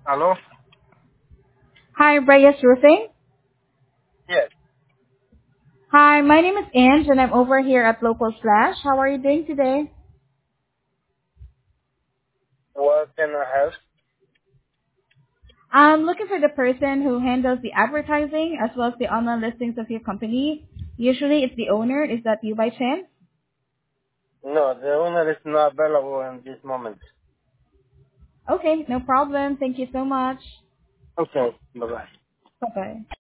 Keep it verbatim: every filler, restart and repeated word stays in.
Hello? Hi, Reyes Roofing. Yes. Hi, my name is Ange, and I'm over here at Local Slash. How are you doing today? What can I have? I'm looking for the person who handles the advertising as well as the online listings of your company. Usually it's the owner. Is that you by chance? No, the owner is not available in this moment. Okay, no problem. Thank you so much. Okay. Bye-bye. Bye-bye.